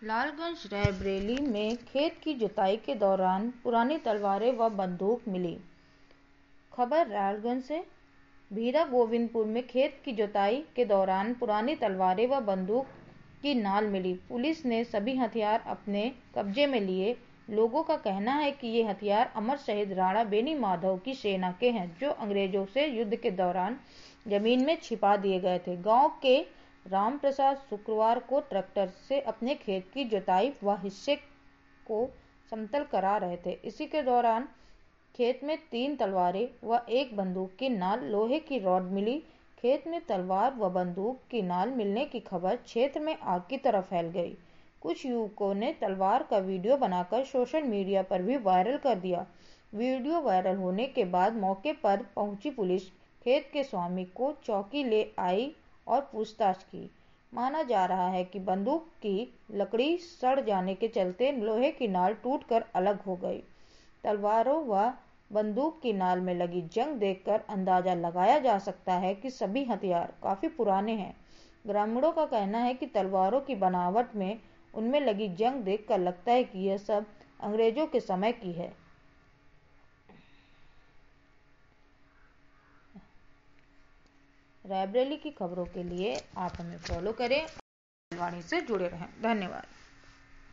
लालगंज रायबरेली में खेत की जुताई के दौरान पुरानी तलवारें व बंदूक मिली। खबर लालगंज से। भीरा गोविंदपुर में खेत की जुताई के दौरान पुरानी तलवारें व बंदूक की नाल मिली। पुलिस ने सभी हथियार अपने कब्जे में लिए। लोगों का कहना है कि ये हथियार अमर शहीद राणा बेनी माधव की सेना के हैं, जो अंग्रेजों से युद्ध के दौरान जमीन में छिपा दिए गए थे। गांव के राम प्रसाद शुक्रवार को ट्रैक्टर से अपने खेत की जुताई व हिस्से को समतल करा रहे थे। इसी के दौरान खेत में 3 तलवारें व 1 बंदूक की नाल, लोहे की रॉड मिली। खेत में तलवार व बंदूक की नाल मिलने की खबर क्षेत्र में आग की तरह फैल गई। कुछ युवकों ने तलवार का वीडियो बनाकर सोशल मीडिया पर भी वायरल कर दिया। वीडियो वायरल होने के बाद मौके पर पहुंची पुलिस खेत के स्वामी को चौकी ले आई और पूछताछ की। माना जा रहा है कि बंदूक की लकड़ी सड़ जाने के चलते लोहे की नाल टूटकर अलग हो गई। तलवारों व बंदूक की नाल में लगी जंग देखकर अंदाजा लगाया जा सकता है कि सभी हथियार काफी पुराने हैं। ग्रामीणों का कहना है कि तलवारों की बनावट में उनमें लगी जंग देखकर लगता है कि यह सब अंग्रेजों के समय की है। रायबरेली की खबरों के लिए आप हमें फॉलो करें, वाणी से जुड़े रहें। धन्यवाद।